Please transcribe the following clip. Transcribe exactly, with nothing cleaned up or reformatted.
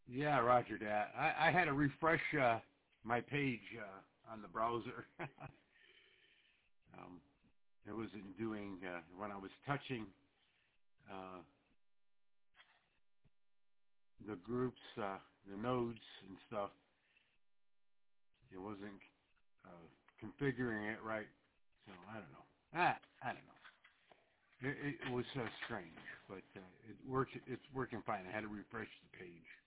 Yeah, roger that. I, I had to refresh uh, my page uh, on the browser. um, it wasn't doing, uh, when I was touching uh, the groups, uh, the nodes and stuff, it wasn't uh, configuring it right. So I don't know. I, I don't know. It, it was uh, strange, but uh, it works. It's working fine. I had to refresh the page.